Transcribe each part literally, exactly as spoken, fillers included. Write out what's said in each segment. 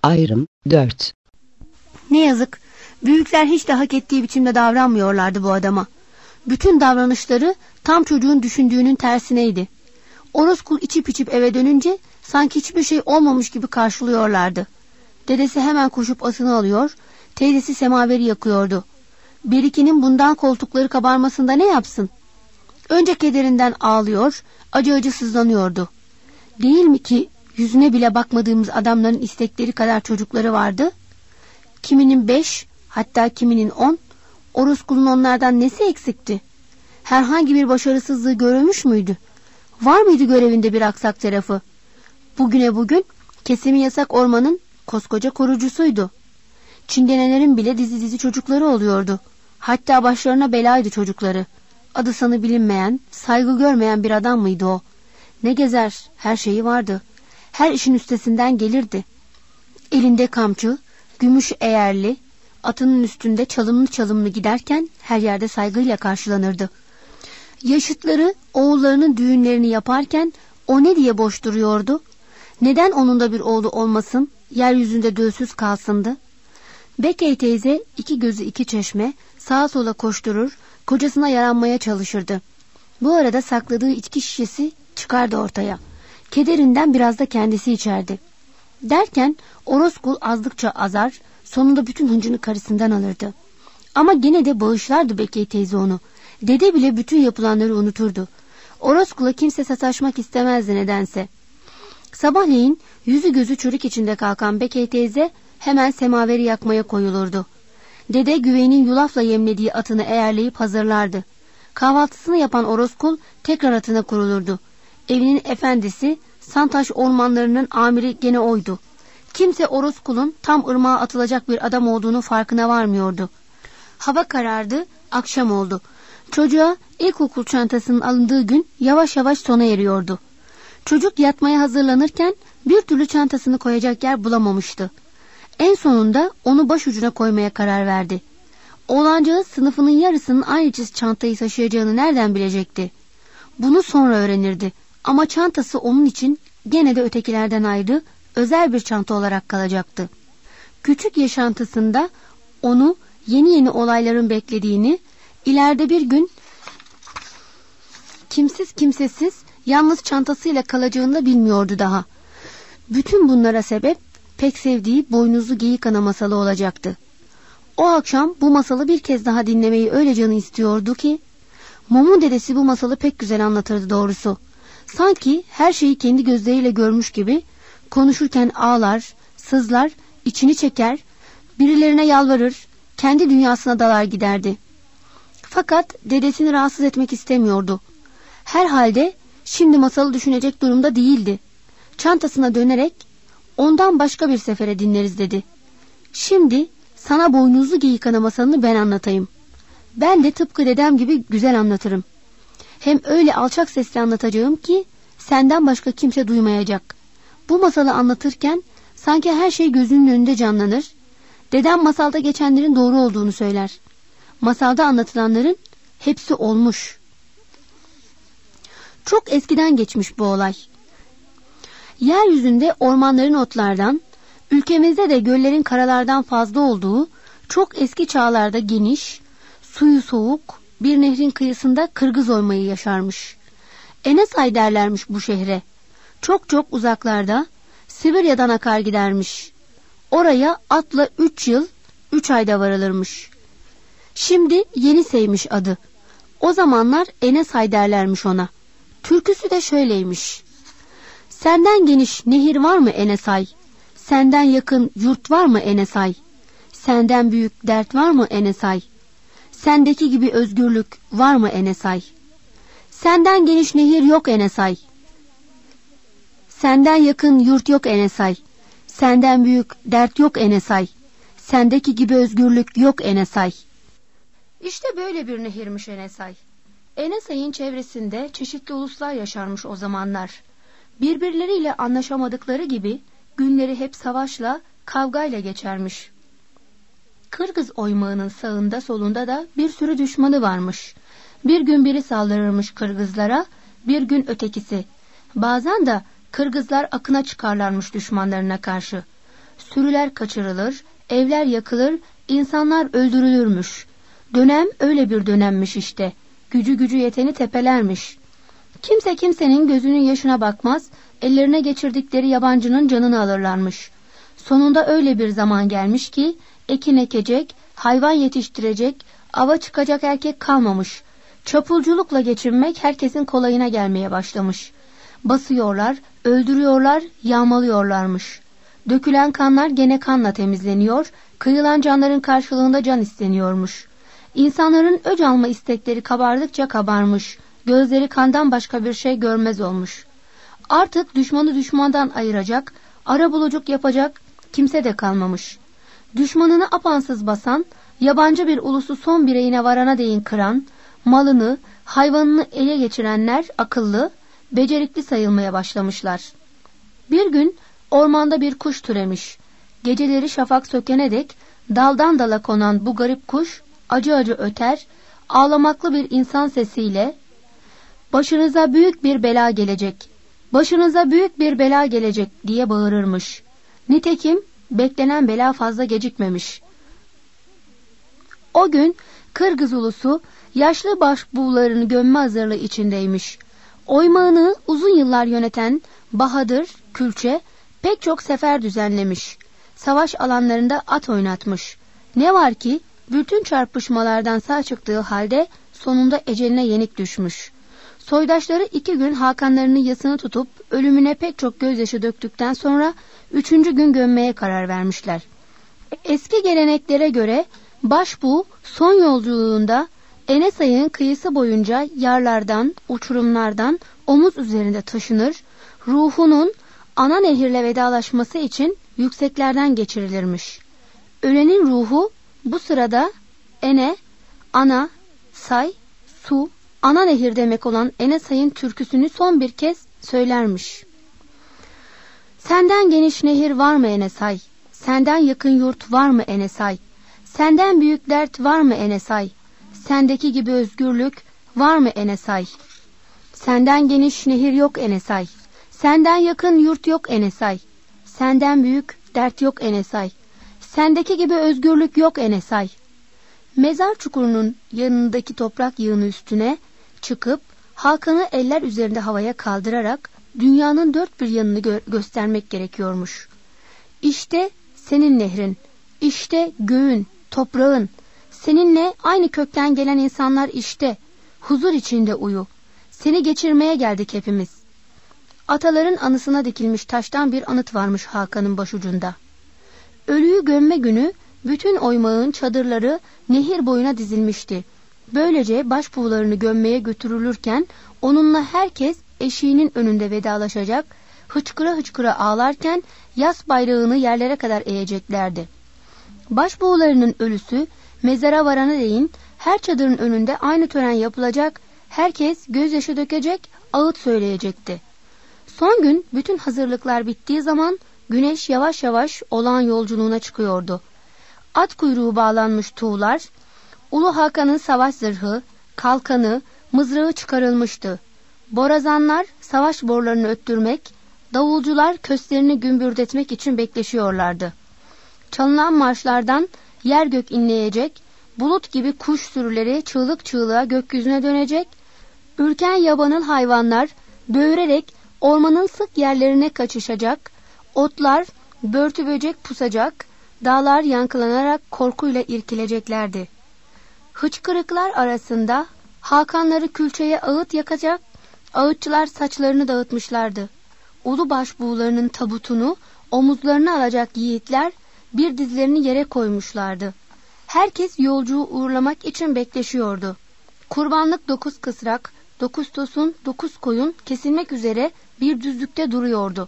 Ayrım dört. Ne yazık, büyükler hiç de hak ettiği biçimde davranmıyorlardı bu adama. Bütün davranışları tam çocuğun düşündüğünün tersineydi. Orozkul içip içip eve dönünce sanki hiçbir şey olmamış gibi karşılıyorlardı. Dedesi hemen koşup atını alıyor, teyzesi semaveri yakıyordu. Berikinin bundan koltukları kabarmasında ne yapsın? Önce kederinden ağlıyor, acı acı sızlanıyordu. Değil mi ki yüzüne bile bakmadığımız adamların istekleri kadar çocukları vardı? Kiminin beş, hatta kiminin on, Orozkul'un onlardan nesi eksikti? Herhangi bir başarısızlığı görülmüş müydü? Var mıydı görevinde bir aksak tarafı? Bugüne bugün kesimi yasak ormanın koskoca korucusuydu. Çingenelerin bile dizi dizi çocukları oluyordu. Hatta başlarına belaydı çocukları. Adı sanı bilinmeyen, saygı görmeyen bir adam mıydı o? Ne gezer, her şeyi vardı. Her işin üstesinden gelirdi. Elinde kamçı, gümüş eğerli, atının üstünde çalımlı çalımlı giderken her yerde saygıyla karşılanırdı. Yaşıtları oğullarının düğünlerini yaparken o ne diye boş duruyordu? Neden onun da bir oğlu olmasın, yeryüzünde dölsüz kalsındı? Bekey teyze iki gözü iki çeşme sağa sola koşturur, kocasına yaranmaya çalışırdı. Bu arada sakladığı içki şişesi çıkardı ortaya. Kederinden biraz da kendisi içerdi. Derken Orozkul azdıkça azar, sonunda bütün hıncını karısından alırdı. Ama gene de bağışlardı Bekey teyze onu. Dede bile bütün yapılanları unuturdu. Orozkul'a kimse sataşmak istemezdi nedense. Sabahleyin yüzü gözü çürük içinde kalkan Bekey teyze hemen semaveri yakmaya koyulurdu. Dede güvenin yulafla yemlediği atını eğerleyip hazırlardı. Kahvaltısını yapan Orozkul tekrar atına kurulurdu. Evinin efendisi, Santaş ormanlarının amiri gene oydu. Kimse Orozkul'un tam ırmağa atılacak bir adam olduğunu farkına varmıyordu. Hava karardı, akşam oldu. Çocuğa ilkokul çantasının alındığı gün yavaş yavaş sona eriyordu. Çocuk yatmaya hazırlanırken bir türlü çantasını koyacak yer bulamamıştı. En sonunda onu başucuna koymaya karar verdi. Oğlancağız sınıfının yarısının aynı çantayı taşıyacağını nereden bilecekti? Bunu sonra öğrenirdi. Ama çantası onun için gene de ötekilerden ayrı, özel bir çanta olarak kalacaktı. Küçük yaşantısında onu yeni yeni olayların beklediğini, ileride bir gün kimsiz kimsesiz yalnız çantasıyla kalacağını da bilmiyordu daha. Bütün bunlara sebep pek sevdiği Boynuzlu Geyik Ana masalı olacaktı. O akşam bu masalı bir kez daha dinlemeyi öyle canı istiyordu ki, Momun dedesi bu masalı pek güzel anlatırdı doğrusu. Sanki her şeyi kendi gözleriyle görmüş gibi konuşurken ağlar, sızlar, içini çeker, birilerine yalvarır, kendi dünyasına dalar giderdi. Fakat dedesini rahatsız etmek istemiyordu. Herhalde şimdi masalı düşünecek durumda değildi. Çantasına dönerek ondan başka bir sefere dinleriz dedi. Şimdi sana Boynuzlu Geyik Ana masalını ben anlatayım. Ben de tıpkı dedem gibi güzel anlatırım. Hem öyle alçak sesle anlatacağım ki senden başka kimse duymayacak. Bu masalı anlatırken sanki her şey gözünün önünde canlanır. Dedem masalda geçenlerin doğru olduğunu söyler. Masalda anlatılanların hepsi olmuş. Çok eskiden geçmiş bu olay. Yeryüzünde ormanların otlardan, ülkemizde de göllerin karalardan fazla olduğu çok eski çağlarda geniş, suyu soğuk bir nehrin kıyısında Kırgız oymayı yaşarmış. Enesay derlermiş bu şehre. Çok çok uzaklarda Sibirya'dan akar gidermiş. Oraya atla üç yıl, üç ayda varılırmış. Şimdi Yenisey'miş adı. O zamanlar Enesay derlermiş ona. Türküsü de şöyleymiş. Senden geniş nehir var mı Enesay? Senden yakın yurt var mı Enesay? Senden büyük dert var mı Enesay? Sendeki gibi özgürlük var mı Enesay? Senden geniş nehir yok Enesay. Senden yakın yurt yok Enesay. Senden büyük dert yok Enesay. Sendeki gibi özgürlük yok Enesay. İşte böyle bir nehirmiş Enesay. Enesay'ın çevresinde çeşitli uluslar yaşarmış o zamanlar. Birbirleriyle anlaşamadıkları gibi günleri hep savaşla, kavgayla geçermiş. Kırgız oymağının sağında solunda da bir sürü düşmanı varmış. Bir gün biri saldırırmış Kırgızlara, bir gün ötekisi. Bazen de Kırgızlar akına çıkarlarmış düşmanlarına karşı. Sürüler kaçırılır, evler yakılır, insanlar öldürülürmüş. Dönem öyle bir dönemmiş işte. Gücü gücü yeteni tepelermiş. Kimse kimsenin gözünün yaşına bakmaz, ellerine geçirdikleri yabancının canını alırlarmış. Sonunda öyle bir zaman gelmiş ki, ekin ekecek, hayvan yetiştirecek, ava çıkacak erkek kalmamış. Çapulculukla geçinmek herkesin kolayına gelmeye başlamış. Basıyorlar, öldürüyorlar, yağmalıyorlarmış. Dökülen kanlar gene kanla temizleniyor, kıyılan canların karşılığında can isteniyormuş. İnsanların öc alma istekleri kabardıkça kabarmış, gözleri kandan başka bir şey görmez olmuş. Artık düşmanı düşmandan ayıracak, arabuluculuk yapacak kimse de kalmamış. Düşmanını apansız basan, yabancı bir ulusu son bireğine varana değin kıran, malını, hayvanını ele geçirenler akıllı, becerikli sayılmaya başlamışlar. Bir gün ormanda bir kuş türemiş. Geceleri şafak sökene dek daldan dala konan bu garip kuş acı acı öter, ağlamaklı bir insan sesiyle "Başınıza büyük bir bela gelecek, başınıza büyük bir bela gelecek" diye bağırırmış. Nitekim beklenen bela fazla gecikmemiş. O gün Kırgız ulusu yaşlı başbuğlarını gömme hazırlığı içindeymiş. Oymağını uzun yıllar yöneten Bahadır Külçe pek çok sefer düzenlemiş. Savaş alanlarında at oynatmış. Ne var ki bütün çarpışmalardan sağ çıktığı halde sonunda eceline yenik düşmüş. Soydaşları iki gün Hakanlarının yasını tutup ölümüne pek çok gözyaşı döktükten sonra üçüncü gün gömmeye karar vermişler. Eski geleneklere göre başbuğ son yolculuğunda Enesay'ın kıyısı boyunca yarlardan, uçurumlardan omuz üzerinde taşınır, ruhunun ana nehirle vedalaşması için yükseklerden geçirilirmiş. Ölenin ruhu bu sırada Ene, ana, say, su, ana nehir demek olan Enesay'ın türküsünü son bir kez söylermiş. Senden geniş nehir var mı Enesay? Senden yakın yurt var mı Enesay? Senden büyük dert var mı Enesay? Sendeki gibi özgürlük var mı Enesay? Senden geniş nehir yok Enesay. Senden yakın yurt yok Enesay. Senden büyük dert yok Enesay. Sendeki gibi özgürlük yok Enesay. Mezar çukurunun yanındaki toprak yığını üstüne çıkıp Hakan'ı eller üzerinde havaya kaldırarak dünyanın dört bir yanını gö- göstermek gerekiyormuş. İşte senin nehrin, işte göğün, toprağın, seninle aynı kökten gelen insanlar işte, huzur içinde uyu. Seni geçirmeye geldik hepimiz. Ataların anısına dikilmiş taştan bir anıt varmış Hakan'ın başucunda. Ölüyü gömme günü bütün oymağın çadırları nehir boyuna dizilmişti. Böylece başbuğlarını gömmeye götürülürken onunla herkes eşiğinin önünde vedalaşacak, hıçkıra hıçkıra ağlarken yas bayrağını yerlere kadar eğeceklerdi. Başbuğlarının ölüsü mezara varana değin her çadırın önünde aynı tören yapılacak, herkes gözyaşı dökecek, ağıt söyleyecekti. Son gün bütün hazırlıklar bittiği zaman güneş yavaş yavaş olağan yolculuğuna çıkıyordu. At kuyruğu bağlanmış tuğlar, Ulu Hakan'ın savaş zırhı, kalkanı, mızrağı çıkarılmıştı. Borazanlar savaş borlarını öttürmek, davulcular köstlerini gümbürdetmek için bekleşiyorlardı. Çalınan marşlardan yer gök inleyecek, bulut gibi kuş sürüleri çığlık çığlığa gökyüzüne dönecek, ürken yabanıl hayvanlar böğürerek ormanın sık yerlerine kaçışacak, otlar börtü böcek pusacak, dağlar yankılanarak korkuyla irkileceklerdi. Hıçkırıklar arasında Hakanları külçeye ağıt yakacak, ağıtçılar saçlarını dağıtmışlardı. Ulu başbuğlarının tabutunu omuzlarına alacak yiğitler bir dizlerini yere koymuşlardı. Herkes yolcuyu uğurlamak için bekleşiyordu. Kurbanlık dokuz kısrak, dokuz tosun, dokuz koyun kesilmek üzere bir düzlükte duruyordu.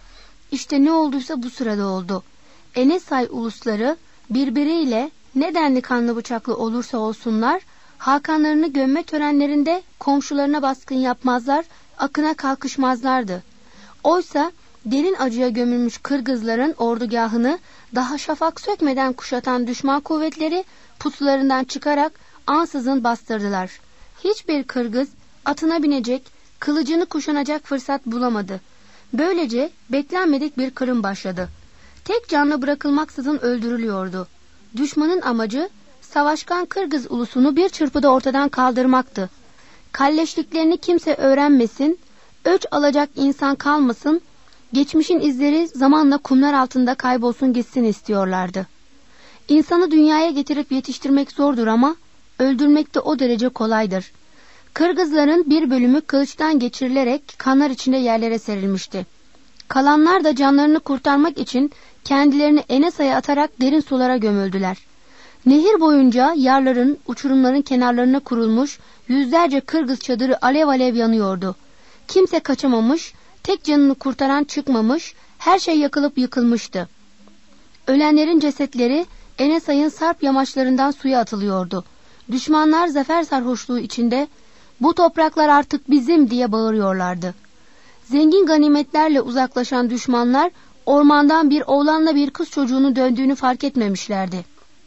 İşte ne olduysa bu sırada oldu. Enesay ulusları birbiriyle ne denli kanlı bıçaklı olursa olsunlar, Hakanlarını gömme törenlerinde komşularına baskın yapmazlar, akına kalkışmazlardı. Oysa derin acıya gömülmüş Kırgızların ordugahını daha şafak sökmeden kuşatan düşman kuvvetleri pusularından çıkarak ansızın bastırdılar. Hiçbir Kırgız atına binecek, kılıcını kuşanacak fırsat bulamadı. Böylece beklenmedik bir kırım başladı. tek canlı bırakılmaksızın öldürülüyordu. Düşmanın amacı savaşkan Kırgız ulusunu bir çırpıda ortadan kaldırmaktı. Kalleşliklerini kimse öğrenmesin, öç alacak insan kalmasın, geçmişin izleri zamanla kumlar altında kaybolsun gitsin istiyorlardı. İnsanı dünyaya getirip yetiştirmek zordur ama öldürmek de o derece kolaydır. Kırgızların bir bölümü kılıçtan geçirilerek kanlar içinde yerlere serilmişti. Kalanlar da canlarını kurtarmak için kendilerini Enesa'ya atarak derin sulara gömüldüler. Nehir boyunca yarların, uçurumların kenarlarına kurulmuş yüzlerce Kırgız çadırı alev alev yanıyordu. Kimse kaçamamış, tek canını kurtaran çıkmamış, her şey yakılıp yıkılmıştı. Ölenlerin cesetleri Enesay'ın sarp yamaçlarından suya atılıyordu. Düşmanlar zafer sarhoşluğu içinde "Bu topraklar artık bizim" diye bağırıyorlardı. Zengin ganimetlerle uzaklaşan düşmanlar ormandan bir oğlanla bir kız çocuğunun döndüğünü fark etmemişlerdi.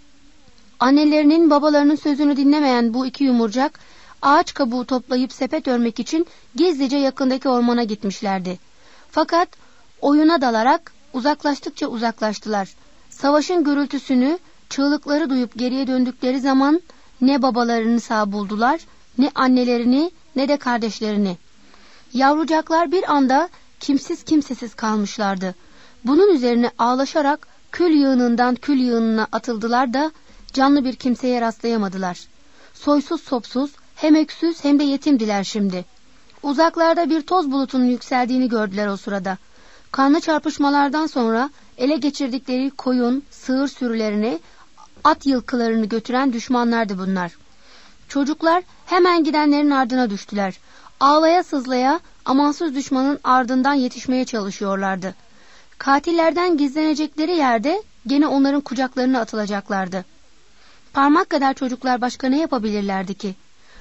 Annelerinin babalarının sözünü dinlemeyen bu iki yumurcak ağaç kabuğu toplayıp sepet örmek için gizlice yakındaki ormana gitmişlerdi. Fakat oyuna dalarak uzaklaştıkça uzaklaştılar. Savaşın gürültüsünü, çığlıkları duyup geriye döndükleri zaman ne babalarını sağ buldular, ne annelerini, ne de kardeşlerini. Yavrucaklar bir anda kimsiz kimsesiz kalmışlardı. Bunun üzerine ağlaşarak kül yığınından kül yığınına atıldılar da canlı bir kimseye rastlayamadılar. Soysuz sopsuz, hem öksüz hem de yetimdiler şimdi. Uzaklarda bir toz bulutunun yükseldiğini gördüler o sırada. Kanlı çarpışmalardan sonra ele geçirdikleri koyun, sığır sürülerini, at yılkılarını götüren düşmanlardı bunlar. Çocuklar hemen gidenlerin ardına düştüler. Ağlaya sızlaya amansız düşmanın ardından yetişmeye çalışıyorlardı. Katillerden gizlenecekleri yerde gene onların kucaklarına atılacaklardı. Parmak kadar çocuklar başka ne yapabilirlerdi ki?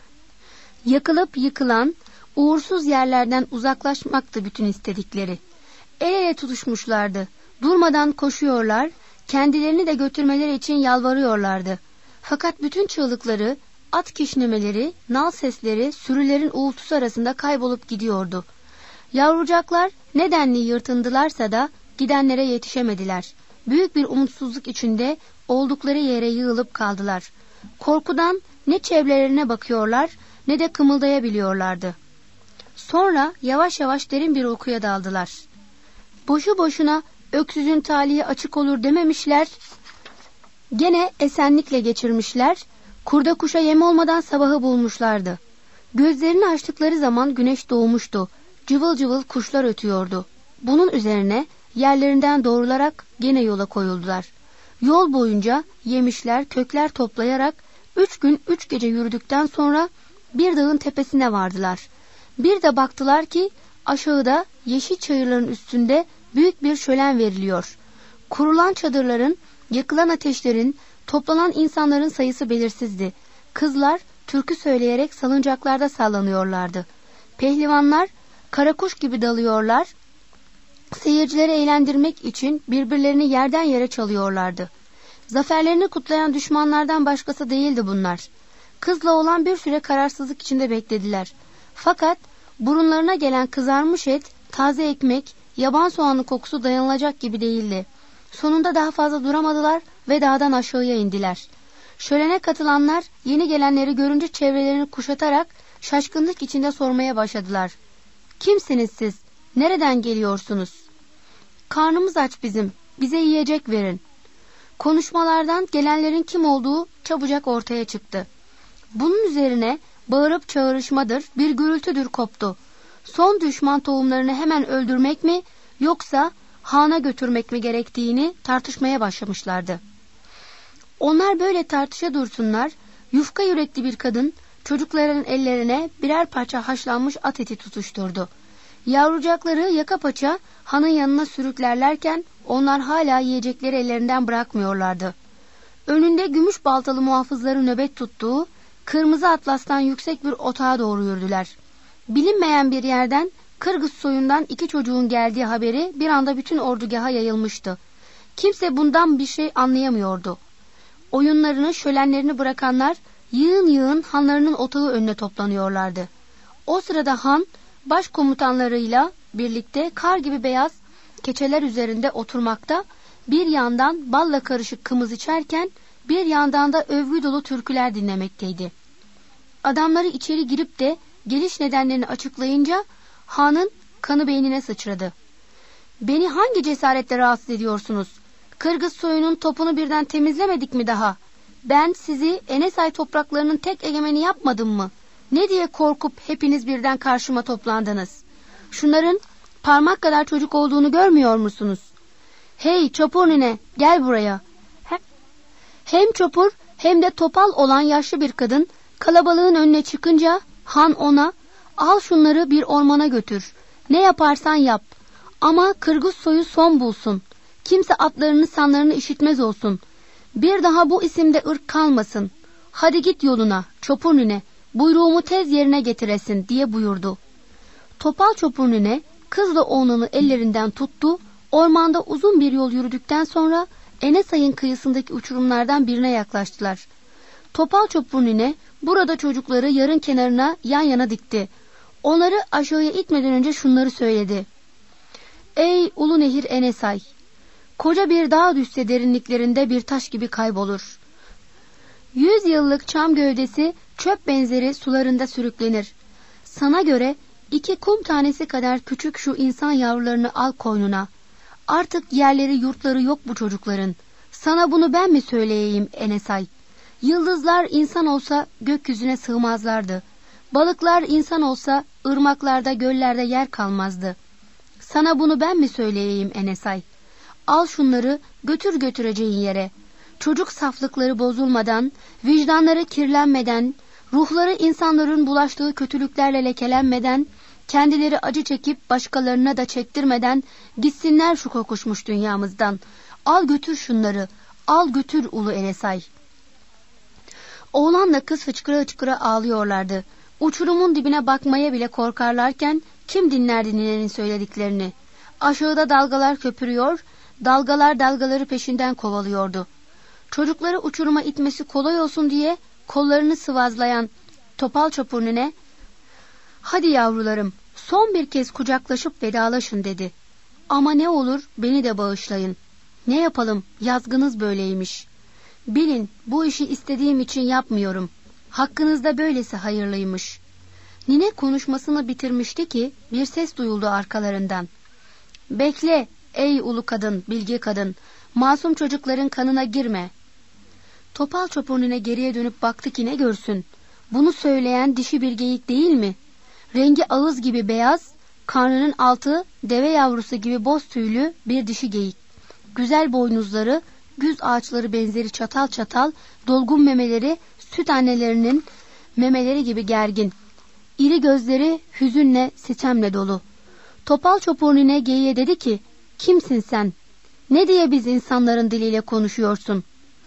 Yakılıp yıkılan, uğursuz yerlerden uzaklaşmaktı bütün istedikleri. El ele tutuşmuşlardı. Durmadan koşuyorlar, kendilerini de götürmeleri için yalvarıyorlardı. Fakat bütün çığlıkları, at kişnemeleri, nal sesleri sürülerin uğultusu arasında kaybolup gidiyordu. Yavrucaklar nedenli yırtındılarsa da gidenlere yetişemediler. Büyük bir umutsuzluk içinde oldukları yere yığılıp kaldılar. Korkudan ne çevrelerine bakıyorlar ne de kımıldayabiliyorlardı. Sonra yavaş yavaş derin bir uykuya daldılar. Boşu boşuna öksüzün talihi açık olur dememişler. Gene esenlikle geçirmişler. Kurda kuşa yem olmadan sabahı bulmuşlardı. Gözlerini açtıkları zaman güneş doğmuştu. Cıvıl cıvıl kuşlar ötüyordu. Bunun üzerine yerlerinden doğrularak gene yola koyuldular. Yol boyunca yemişler, kökler toplayarak üç gün üç gece yürüdükten sonra bir dağın tepesine vardılar. Bir de baktılar ki aşağıda yeşil çayırların üstünde büyük bir şölen veriliyor. Kurulan çadırların, yakılan ateşlerin, toplanan insanların sayısı belirsizdi. Kızlar türkü söyleyerek salıncaklarda sallanıyorlardı. Pehlivanlar karakuş gibi dalıyorlar. Seyircileri eğlendirmek için birbirlerini yerden yere çalıyorlardı. Zaferlerini kutlayan düşmanlardan başkası değildi bunlar. Kızla olan bir süre kararsızlık içinde beklediler. Fakat burunlarına gelen kızarmış et, taze ekmek, yaban soğanı kokusu dayanılacak gibi değildi. Sonunda daha fazla duramadılar ve dağdan aşağıya indiler. Şölene katılanlar yeni gelenleri görünce çevrelerini kuşatarak şaşkınlık içinde sormaya başladılar. "Kimsiniz siz? Nereden geliyorsunuz?" "Karnımız aç bizim, bize yiyecek verin." Konuşmalardan gelenlerin kim olduğu çabucak ortaya çıktı. Bunun üzerine bağırıp çağrışmadır, bir gürültüdür koptu. Son düşman tohumlarını hemen öldürmek mi yoksa hana götürmek mi gerektiğini tartışmaya başlamışlardı. Onlar böyle tartışa dursunlar, yufka yürekli bir kadın çocukların ellerine birer parça haşlanmış at eti tutuşturdu. Yavrucakları yaka paça hanın yanına sürüklerlerken onlar hala yiyecekleri ellerinden bırakmıyorlardı. Önünde gümüş baltalı muhafızları nöbet tuttuğu kırmızı atlastan yüksek bir otağa doğru yürüdüler. Bilinmeyen bir yerden Kırgız soyundan iki çocuğun geldiği haberi bir anda bütün ordugaha yayılmıştı. Kimse bundan bir şey anlayamıyordu. Oyunlarını, şölenlerini bırakanlar yığın yığın hanlarının otağı önüne toplanıyorlardı. O sırada han başkomutanlarıyla birlikte kar gibi beyaz keçeler üzerinde oturmakta, bir yandan balla karışık kımız içerken bir yandan da övgü dolu türküler dinlemekteydi. Adamları içeri girip de geliş nedenlerini açıklayınca hanın kanı beynine sıçradı. "Beni hangi cesaretle rahatsız ediyorsunuz? Kırgız soyunun topunu birden temizlemedik mi daha? Ben sizi Enesay topraklarının tek egemeni yapmadım mı? Ne diye korkup hepiniz birden karşıma toplandınız? Şunların parmak kadar çocuk olduğunu görmüyor musunuz? Hey Çopur nine, gel buraya." Hem Çopur hem de topal olan yaşlı bir kadın kalabalığın önüne çıkınca han ona, "Al şunları bir ormana götür. Ne yaparsan yap. Ama Kırgız soyu son bulsun. Kimse atlarını sanlarını işitmez olsun. Bir daha bu isimde ırk kalmasın. Hadi git yoluna Çopur nine, buyruğumu tez yerine getiresin" diye buyurdu. Topal Çopur nine kızla oğlanı ellerinden tuttu. Ormanda uzun bir yol yürüdükten sonra Enesay'ın kıyısındaki uçurumlardan birine yaklaştılar. Topal Çopur nine burada çocukları yarın kenarına yan yana dikti. Onları aşağıya itmeden önce şunları söyledi. "Ey ulu nehir Enesay! Koca bir dağ düşse derinliklerinde bir taş gibi kaybolur. Yüz yıllık çam gövdesi çöp benzeri sularında sürüklenir. Sana göre iki kum tanesi kadar küçük şu insan yavrularını al koynuna. Artık yerleri yurtları yok bu çocukların. Sana bunu ben mi söyleyeyim Enesay? Yıldızlar insan olsa gökyüzüne sığmazlardı. Balıklar insan olsa ırmaklarda göllerde yer kalmazdı. Sana bunu ben mi söyleyeyim Enesay? Al şunları götür götüreceğin yere. Çocuk saflıkları bozulmadan, vicdanları kirlenmeden, ruhları insanların bulaştığı kötülüklerle lekelenmeden, kendileri acı çekip başkalarına da çektirmeden gitsinler şu kokuşmuş dünyamızdan. Al götür şunları, al götür ulu Enesay." Oğlanla kız hıçkıra hıçkıra ağlıyorlardı. Uçurumun dibine bakmaya bile korkarlarken kim dinlerdi ninenin söylediklerini? Aşağıda dalgalar köpürüyor, dalgalar dalgaları peşinden kovalıyordu. Çocukları uçuruma itmesi kolay olsun diye kollarını sıvazlayan Topal Çopur nine, "Hadi yavrularım, son bir kez kucaklaşıp vedalaşın" dedi. "Ama ne olur beni de bağışlayın. Ne yapalım, yazgınız böyleymiş. Bilin bu işi istediğim için yapmıyorum. Hakkınızda böylesi hayırlıymış." Nine konuşmasını bitirmişti ki bir ses duyuldu arkalarından. "Bekle ey ulu kadın, bilge kadın, masum çocukların kanına girme." Topal Çopur nine geriye dönüp baktı ki ne görsün. Bunu söyleyen dişi bir geyik değil mi? Rengi ağız gibi beyaz, karnının altı deve yavrusu gibi boz tüylü bir dişi geyik. Güzel boynuzları, güz ağaçları benzeri çatal çatal, dolgun memeleri süt annelerinin memeleri gibi gergin. İri gözleri hüzünle, sitemle dolu. Topal Çopur nine geyiğe dedi ki, "Kimsin sen? Ne diye biz insanların diliyle konuşuyorsun?"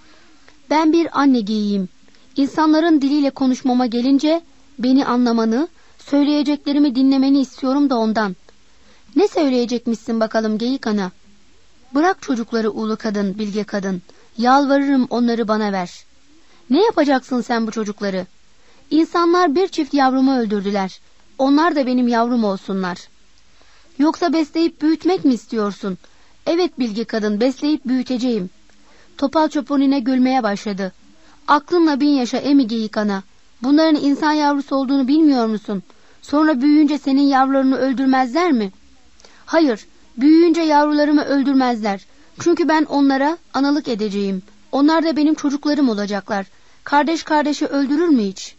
"Ben bir anne geyiğim. İnsanların diliyle konuşmama gelince beni anlamanı, söyleyeceklerimi dinlemeni istiyorum da ondan." "Ne söyleyecekmişsin bakalım geyik ana?" "Bırak çocukları ulu kadın, bilge kadın. Yalvarırım onları bana ver." "Ne yapacaksın sen bu çocukları?" "İnsanlar bir çift yavrumu öldürdüler. Onlar da benim yavrum olsunlar." "Yoksa besleyip büyütmek mi istiyorsun?" "Evet bilge kadın, besleyip büyüteceğim." Topal Çopur nine gülmeye başladı. "Aklınla bin yaşa emi geyik ana. Bunların insan yavrusu olduğunu bilmiyor musun? Sonra büyüyünce senin yavrularını öldürmezler mi?" "Hayır, büyüyünce yavrularımı öldürmezler. Çünkü ben onlara analık edeceğim. Onlar da benim çocuklarım olacaklar. Kardeş kardeşi öldürür mü hiç?"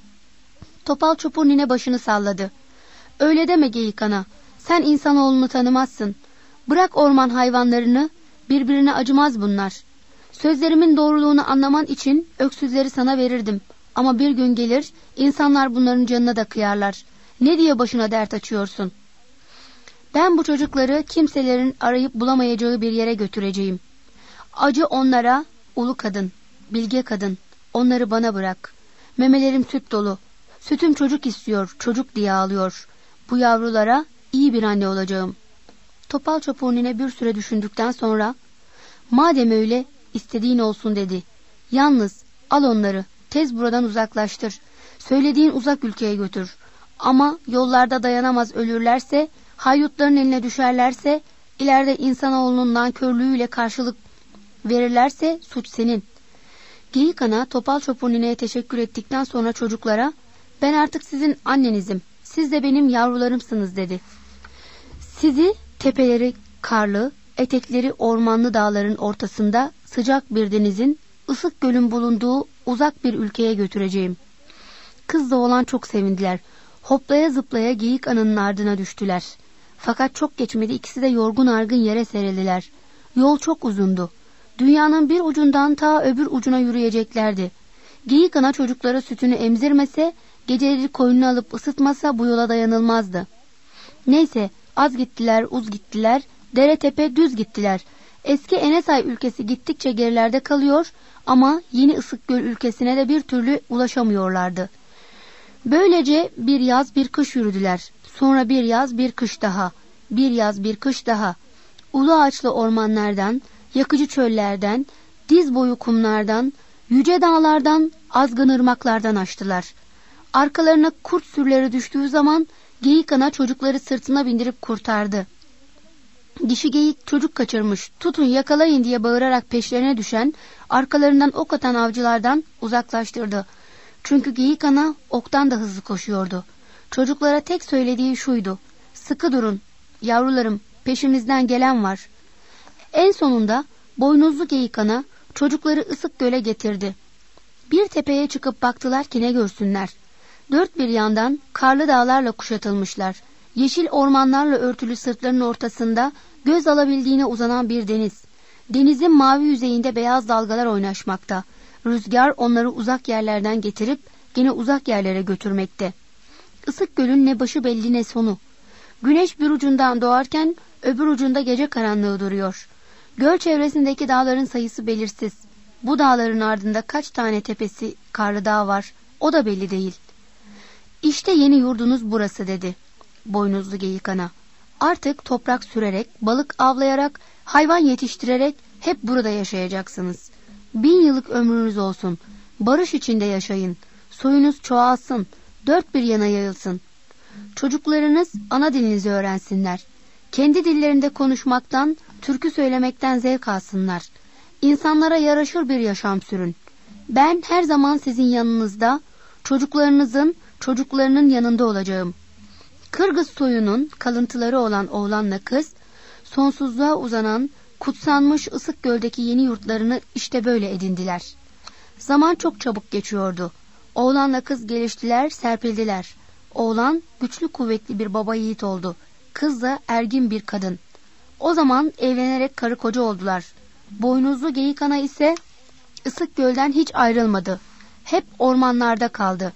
Topal Çopur nine başını salladı. "Öyle deme geyik ana. Sen insanoğlunu tanımazsın. Bırak orman hayvanlarını, birbirine acımaz bunlar. Sözlerimin doğruluğunu anlaman için öksüzleri sana verirdim. Ama bir gün gelir, insanlar bunların canına da kıyarlar. Ne diye başına dert açıyorsun?" "Ben bu çocukları kimselerin arayıp bulamayacağı bir yere götüreceğim. Acı onlara, ulu kadın, bilge kadın, onları bana bırak. Memelerim süt dolu. Sütüm çocuk istiyor, çocuk diye ağlıyor. Bu yavrulara iyi bir anne olacağım." Topal Çopur nine bir süre düşündükten sonra, "Madem öyle, istediğin olsun" dedi. "Yalnız al onları, tez buradan uzaklaştır. Söylediğin uzak ülkeye götür. Ama yollarda dayanamaz ölürlerse, haydutların eline düşerlerse İleride insanoğlunun nankörlüğüyle karşılık verirlerse suç senin. Geyik ana Topal Çopur nineye teşekkür ettikten sonra çocuklara, ben artık sizin annenizim, siz de benim yavrularımsınız dedi. Sizi tepeleri karlı, etekleri ormanlı dağların ortasında sıcak bir denizin, ısık gölün bulunduğu uzak bir ülkeye götüreceğim. Kızla oğlan çok sevindiler. Hoplaya zıplaya Geyik ananın ardına düştüler. Fakat çok geçmedi, ikisi de yorgun argın yere serildiler. Yol çok uzundu. Dünyanın bir ucundan ta öbür ucuna yürüyeceklerdi. Geyik ana çocuklara sütünü emzirmese, geceleri koynunu alıp ısıtmasa bu yola dayanılmazdı. Neyse, az gittiler, uz gittiler, dere tepe düz gittiler. Eski Enesay ülkesi gittikçe gerilerde kalıyor ama yeni Isıkgöl ülkesine de bir türlü ulaşamıyorlardı. Böylece bir yaz bir kış yürüdüler. Sonra bir yaz bir kış daha. Bir yaz bir kış daha. Ulu ağaçlı ormanlardan, yakıcı çöllerden, diz boyu kumlardan, yüce dağlardan, azgın ırmaklardan açtılar. Arkalarına kurt sürüleri düştüğü zaman Geyik ana çocukları sırtına bindirip kurtardı. Dişi geyik çocuk kaçırmış, tutun yakalayın diye bağırarak peşlerine düşen, arkalarından ok atan avcılardan uzaklaştırdı. Çünkü Geyik ana oktan da hızlı koşuyordu. Çocuklara tek söylediği şuydu: sıkı durun yavrularım, peşimizden gelen var. En sonunda boynuzlu Geyik ana çocukları Isıkgöl'e getirdi. Bir tepeye çıkıp baktılar ki ne görsünler. Dört bir yandan karlı dağlarla kuşatılmışlar. Yeşil ormanlarla örtülü sırtlarının ortasında göz alabildiğine uzanan bir deniz. Denizin mavi yüzeyinde beyaz dalgalar oynaşmakta. Rüzgar onları uzak yerlerden getirip gene uzak yerlere götürmekte. Isıkgöl'ün ne başı belli ne sonu. Güneş bir ucundan doğarken öbür ucunda gece karanlığı duruyor. Göl çevresindeki dağların sayısı belirsiz. Bu dağların ardında kaç tane tepesi karlı dağ var, o da belli değil. İşte yeni yurdunuz burası dedi boynuzlu Geyik ana. Artık toprak sürerek, balık avlayarak, hayvan yetiştirerek hep burada yaşayacaksınız. Bin yıllık ömrünüz olsun. Barış içinde yaşayın. Soyunuz çoğalsın. Dört bir yana yayılsın. Çocuklarınız ana dilinizi öğrensinler. Kendi dillerinde konuşmaktan, türkü söylemekten zevk alsınlar. İnsanlara yaraşır bir yaşam sürün. Ben her zaman sizin yanınızda, çocuklarınızın, çocuklarının yanında olacağım. Kırgız soyunun kalıntıları olan oğlanla kız, sonsuzluğa uzanan, kutsanmış Isıkgöl'deki yeni yurtlarını işte böyle edindiler. Zaman çok çabuk geçiyordu. Oğlanla kız geliştiler, serpildiler. Oğlan güçlü kuvvetli bir baba yiğit oldu. Kız da ergin bir kadın. O zaman evlenerek karı koca oldular. Boynuzlu Geyik ana ise Isıkgöl'den hiç ayrılmadı. Hep ormanlarda kaldı.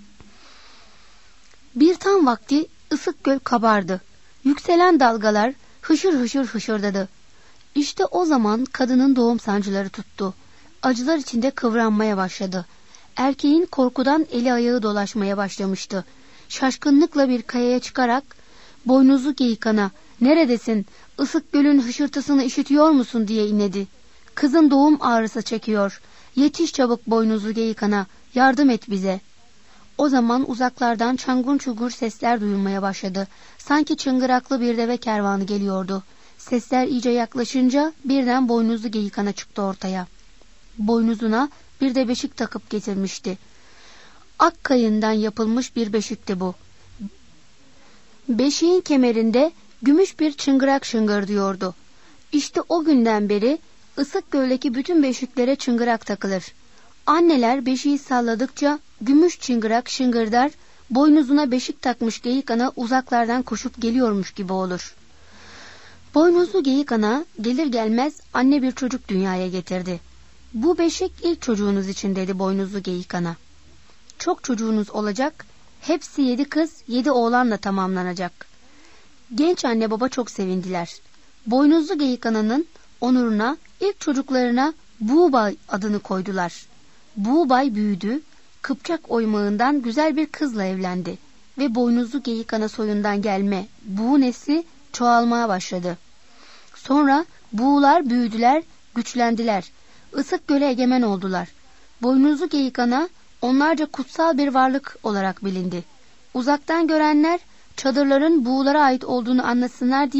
Bir tam vakti Isıkgöl kabardı. Yükselen dalgalar hışır hışır hışırdadı. İşte o zaman kadının doğum sancıları tuttu. Acılar içinde kıvranmaya başladı. Erkeğin korkudan eli ayağı dolaşmaya başlamıştı. Şaşkınlıkla bir kayaya çıkarak, boynuzlu Geyik ana, neredesin? Isıkgöl'ün hışırtısını işitiyor musun diye inledi. Kızın doğum ağrısı çekiyor. Yetiş çabuk boynuzlu Geyik ana, yardım et bize. O zaman uzaklardan çangun çugur sesler duyulmaya başladı. Sanki çıngıraklı bir deve kervanı geliyordu. Sesler iyice yaklaşınca birden boynuzlu Geyik ana çıktı ortaya. Boynuzuna bir de beşik takıp getirmişti. Ak kayından yapılmış bir beşikti bu. Beşiğin kemerinde gümüş bir çıngırak şıngırdıyordu. İşte o günden beri Isıkgöl'deki bütün beşiklere çıngırak takılır. Anneler beşiği salladıkça gümüş çıngırak şıngırdar, boynuzuna beşik takmış Geyik ana uzaklardan koşup geliyormuş gibi olur. Boynuzlu Geyik ana gelir gelmez anne bir çocuk dünyaya getirdi. Bu beşik ilk çocuğunuz için dedi boynuzlu Geyik ana. Çok çocuğunuz olacak, hepsi yedi kız yedi oğlanla tamamlanacak. Genç anne baba çok sevindiler. Boynuzlu Geyik ananın onuruna ilk çocuklarına Buğbay adını koydular. Buğbay büyüdü, Kıpçak oymağından güzel bir kızla evlendi ve boynuzlu Geyik ana soyundan gelme buğu nesli çoğalmaya başladı. Sonra buğular büyüdüler, güçlendiler. Isıkgöl'e egemen oldular. Boynuzlu Geyik ana onlarca kutsal bir varlık olarak bilindi. Uzaktan görenler çadırların buğulara ait olduğunu anlasınlar diye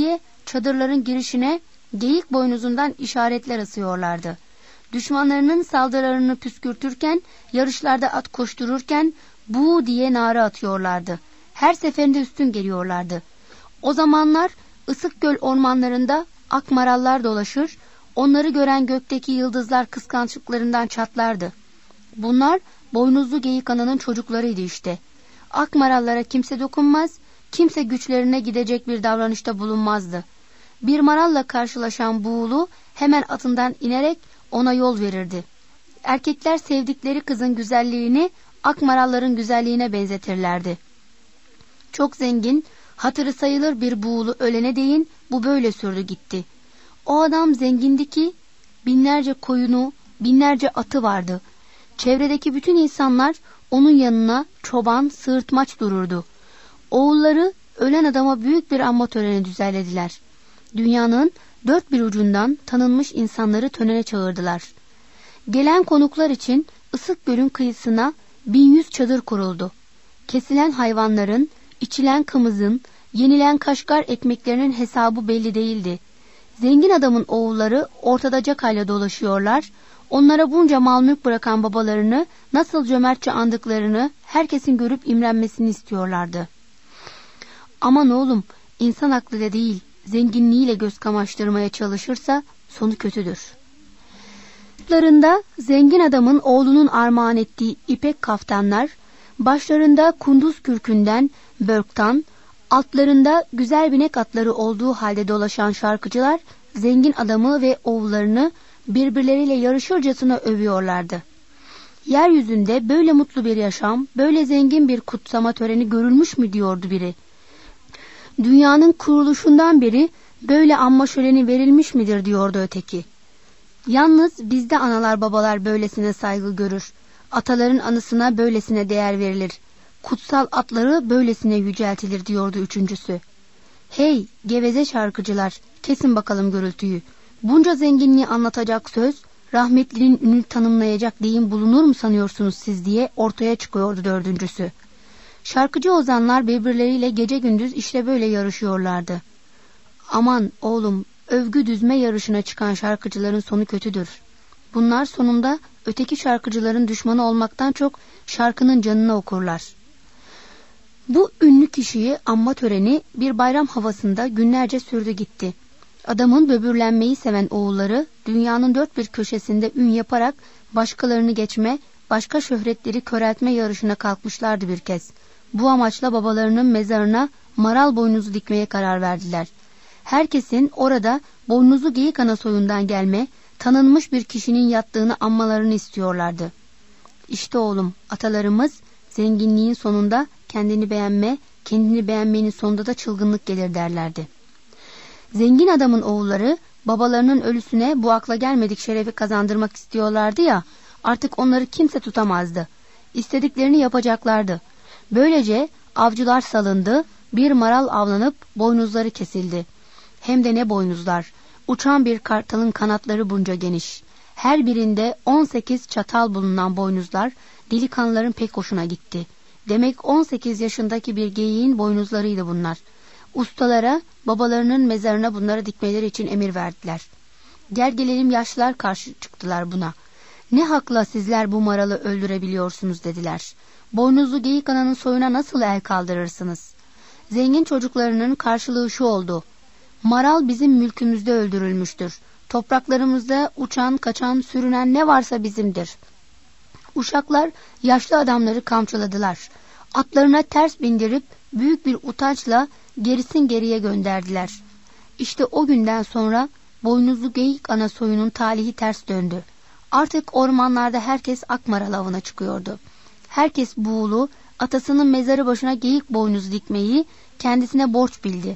çadırların girişine geyik boynuzundan işaretler asıyorlardı. Düşmanlarının saldırılarını püskürtürken, yarışlarda at koştururken bu diye nara atıyorlardı. Her seferinde üstün geliyorlardı. O zamanlar Isıkgöl ormanlarında akmarallar dolaşır, onları gören gökteki yıldızlar kıskançlıklarından çatlardı. Bunlar boynuzlu geyik ananın çocuklarıydı işte. Akmarallara kimse dokunmaz, kimse güçlerine gidecek bir davranışta bulunmazdı. Bir maralla karşılaşan buğulu hemen atından inerek ona yol verirdi. Erkekler sevdikleri kızın güzelliğini akmaralların güzelliğine benzetirlerdi. Çok zengin, hatırı sayılır bir buğulu ölene değin bu böyle sürdü gitti. O adam zengindi ki binlerce koyunu, binlerce atı vardı. Çevredeki bütün insanlar onun yanına çoban, sığırtmaç dururdu. Oğulları ölen adama büyük bir anma töreni düzenlediler. Dünyanın dört bir ucundan tanınmış insanları törene çağırdılar. Gelen konuklar için Isıkgöl'ün kıyısına bin yüz çadır kuruldu. Kesilen hayvanların, içilen kımızın, yenilen kaşgar ekmeklerinin hesabı belli değildi. Zengin adamın oğulları ortada cakayla dolaşıyorlar, onlara bunca mal mülk bırakan babalarını nasıl cömertçe andıklarını herkesin görüp imrenmesini istiyorlardı. Aman oğlum, insan aklıyla değil, zenginliğiyle göz kamaştırmaya çalışırsa sonu kötüdür. Başlarında zengin adamın oğlunun armağan ettiği ipek kaftanlar, başlarında kunduz kürkünden, börktan, altlarında güzel binek atları olduğu halde dolaşan şarkıcılar, zengin adamı ve oğullarını birbirleriyle yarışırcasına övüyorlardı. Yeryüzünde böyle mutlu bir yaşam, böyle zengin bir kutsama töreni görülmüş mü diyordu biri. Dünyanın kuruluşundan beri böyle anma şöleni verilmiş midir diyordu öteki. Yalnız bizde analar babalar böylesine saygı görür. Ataların anısına böylesine değer verilir. Kutsal atları böylesine yüceltilir diyordu üçüncüsü. Hey geveze şarkıcılar, kesin bakalım gürültüyü. Bunca zenginliği anlatacak söz, rahmetlinin ününü tanımlayacak deyim bulunur mu sanıyorsunuz siz diye ortaya çıkıyordu dördüncüsü. Şarkıcı ozanlar birbirleriyle gece gündüz işte böyle yarışıyorlardı. Aman oğlum, övgü düzme yarışına çıkan şarkıcıların sonu kötüdür. Bunlar sonunda öteki şarkıcıların düşmanı olmaktan çok şarkının canını okurlar. Bu ünlü kişiyi anma töreni bir bayram havasında günlerce sürdü gitti. Adamın böbürlenmeyi seven oğulları dünyanın dört bir köşesinde ün yaparak başkalarını geçme, başka şöhretleri köreltme yarışına kalkmışlardı bir kez. Bu amaçla babalarının mezarına maral boynuzu dikmeye karar verdiler. Herkesin orada boynuzlu geyik ana soyundan gelme, tanınmış bir kişinin yattığını anmalarını istiyorlardı. İşte oğlum, atalarımız zenginliğin sonunda kendini beğenme, kendini beğenmenin sonunda da çılgınlık gelir derlerdi. Zengin adamın oğulları babalarının ölüsüne bu akla gelmedik şerefi kazandırmak istiyorlardı ya, artık onları kimse tutamazdı. İstediklerini yapacaklardı. Böylece avcılar salındı, bir maral avlanıp boynuzları kesildi. Hem de ne boynuzlar, uçan bir kartalın kanatları bunca geniş. Her birinde on sekiz çatal bulunan boynuzlar delikanlıların pek hoşuna gitti. Demek on sekiz yaşındaki bir geyiğin boynuzlarıydı bunlar. Ustalara babalarının mezarına bunları dikmeleri için emir verdiler. Gel gelelim yaşlılar karşı çıktılar buna. Ne hakla sizler bu maralı öldürebiliyorsunuz dediler. Boynuzlu geyik ananın soyuna nasıl el kaldırırsınız? Zengin çocuklarının karşılığı şu oldu. Maral bizim mülkümüzde öldürülmüştür. Topraklarımızda uçan, kaçan, sürünen ne varsa bizimdir. Uşaklar yaşlı adamları kamçıladılar. Atlarına ters bindirip büyük bir utançla gerisin geriye gönderdiler. İşte o günden sonra boynuzlu geyik ana soyunun talihi ters döndü. Artık ormanlarda herkes akmaral avına çıkıyordu. Herkes buğulu, atasının mezarı başına geyik boynuzu dikmeyi kendisine borç bildi.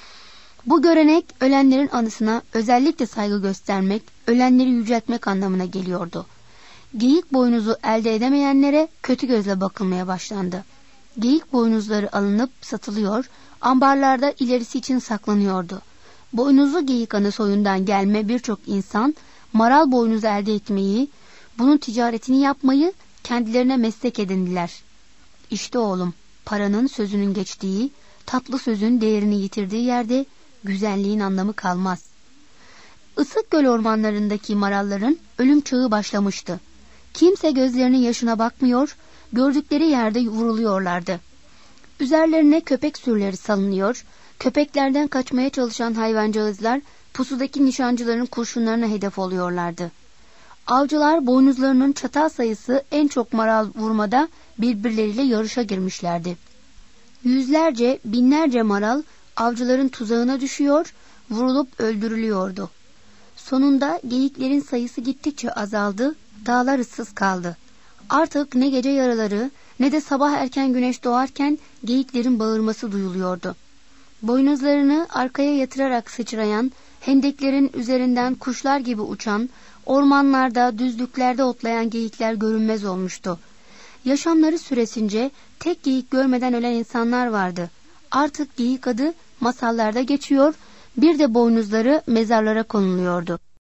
Bu görenek ölenlerin anısına özellikle saygı göstermek, ölenleri yüceltmek anlamına geliyordu. Geyik boynuzu elde edemeyenlere kötü gözle bakılmaya başlandı. Geyik boynuzları alınıp satılıyor, ambarlarda ilerisi için saklanıyordu. Boynuzlu geyik ana soyundan gelme birçok insan maral boynuzu elde etmeyi, bunun ticaretini yapmayı kendilerine meslek edindiler. İşte oğlum, paranın sözünün geçtiği, tatlı sözün değerini yitirdiği yerde güzelliğin anlamı kalmaz. Isıkgöl ormanlarındaki maralların ölüm çağı başlamıştı. Kimse gözlerinin yaşına bakmıyor, gördükleri yerde vuruluyorlardı. Üzerlerine köpek sürüleri salınıyor, köpeklerden kaçmaya çalışan hayvancağızlar pusudaki nişancıların kurşunlarına hedef oluyorlardı. Avcılar boynuzlarının çatal sayısı en çok maral vurmada birbirleriyle yarışa girmişlerdi. Yüzlerce, binlerce maral avcıların tuzağına düşüyor, vurulup öldürülüyordu. Sonunda geyiklerin sayısı gittikçe azaldı, dağlar ıssız kaldı. Artık ne gece yaraları ne de sabah erken güneş doğarken geyiklerin bağırması duyuluyordu. Boynuzlarını arkaya yatırarak sıçrayan, hendeklerin üzerinden kuşlar gibi uçan, ormanlarda, düzlüklerde otlayan geyikler görünmez olmuştu. Yaşamları süresince tek geyik görmeden ölen insanlar vardı. Artık geyik adı masallarda geçiyor, bir de boynuzları mezarlara konuluyordu.